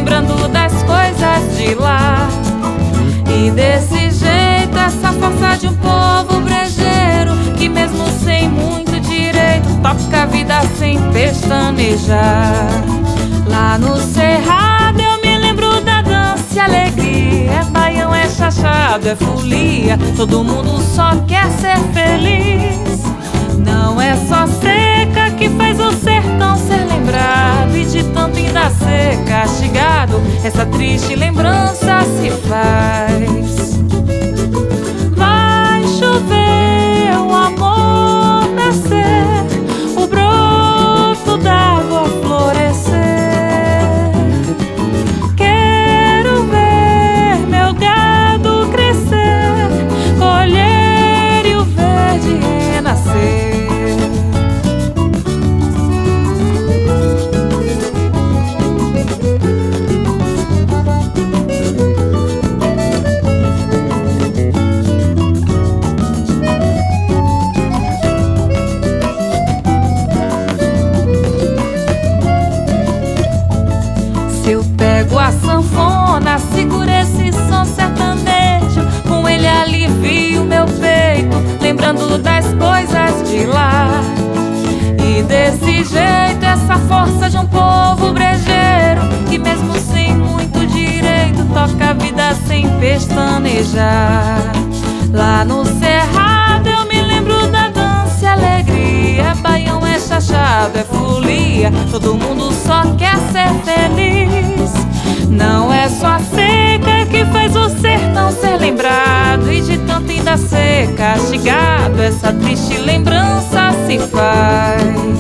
lembrando das coisas de lá. E desse jeito, essa força de um povo brejeiro, que mesmo sem muito direito, toca a vida sem pestanejar. Lá no cerrado eu me lembro da dança e alegria. É baião, é chachado, é folia, todo mundo só quer ser feliz. Não é só seca que faz o sertão ser lembrado, e de tanto ainda ser castigado, essa triste lembrança se faz. Vai chover, o amor nascer, o broto d'água florescer. Quero ver meu gado crescer, colher e o verde renascer. Se eu pego a sanfona, seguro esse som sertanejo, com ele alivio meu peito, lembrando das coisas de lá. E desse jeito, essa força de um povo brejeiro, que mesmo sem muito direito, toca a vida sem pestanejar. Lá no cerrado eu me lembro da dança e alegria. É baião, é chachado, é folia, todo mundo só quer ser feliz. Não é só a seca que faz o sertão ser lembrado, e de tanto ainda ser castigado, essa triste lembrança se faz.